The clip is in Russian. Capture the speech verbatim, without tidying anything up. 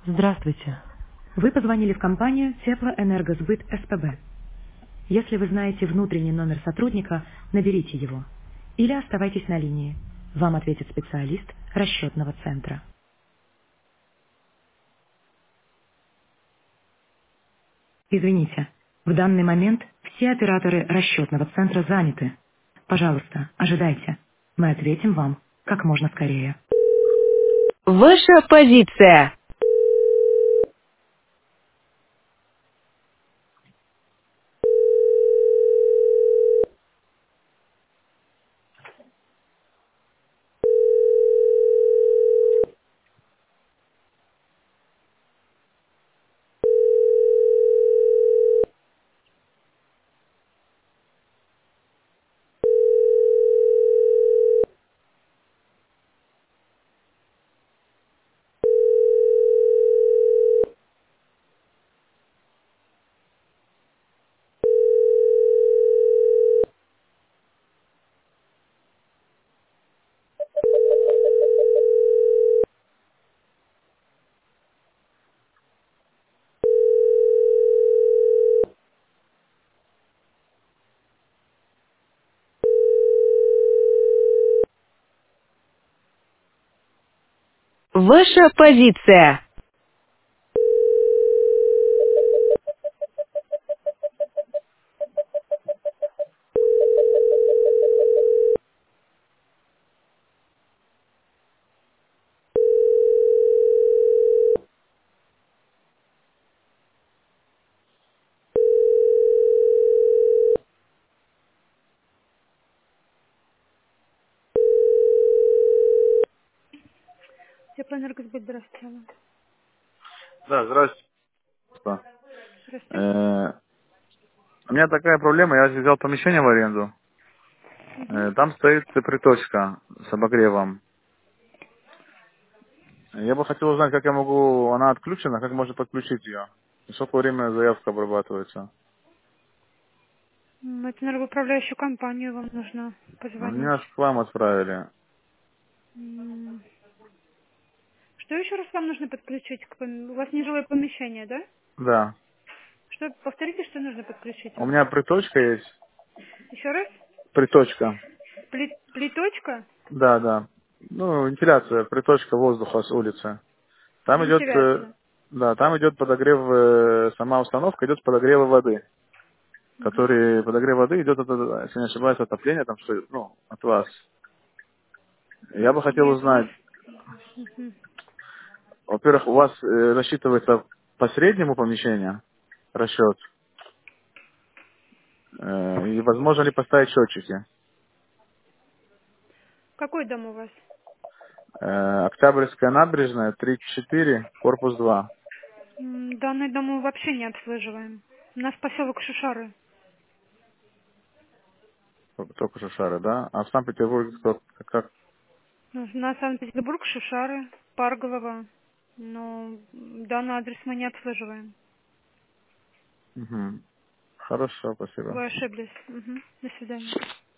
Здравствуйте. Вы позвонили в компанию Теплоэнергосбыт СПБ. Если вы знаете внутренний номер сотрудника, наберите его. Или оставайтесь на линии. Вам ответит специалист расчетного центра. Извините, в данный момент все операторы расчетного центра заняты. Пожалуйста, ожидайте. Мы ответим вам как можно скорее. Ваша позиция. Ваша позиция. Теплоэнергосбыт, здравствуйте. Да, здравствуйте. Здравствуйте. Э, У меня такая проблема, я взял помещение в аренду. Мгм. Э, Там стоит приточка с обогревом. Я бы хотел узнать, как я могу, она отключена, как можно подключить ее. И сколько время заявка обрабатывается. М, Это, наверное, в управляющую компанию вам нужно позвонить. Меня ж к вам отправили. М, Что еще раз вам нужно подключить? к пом- У вас нежилое помещение, да? Да. Что, повторите, что нужно подключить У вам? меня приточка есть. Еще раз? Приточка. Пли- плиточка? Да, да. Ну, вентиляция, приточка воздуха с улицы. Там идет, э, Вентиляция. да, там идет подогрев, э, сама установка идет подогрева воды. Мгм. Который подогрев воды идет от, от- если не ошибаюсь, отопление там что, ну, от вас. Я бы хотел Нет, у нас... узнать, Мгм. во-первых, у вас э, рассчитывается по среднему помещению расчет, э, и возможно ли поставить счетчики. Какой дом у вас? Э, Октябрьская набережная, тридцать четыре, корпус два. М, Данный дом мы вообще не обслуживаем. У нас поселок Шушары. Только что шары, да? А в Санкт-Петербурге кто, как? Ну, На Санкт-Петербург, Шушары, Парголова. Но данный адрес мы не обслуживаем. Мгм. Хорошо, спасибо. Вы ошиблись. Мгм. До свидания.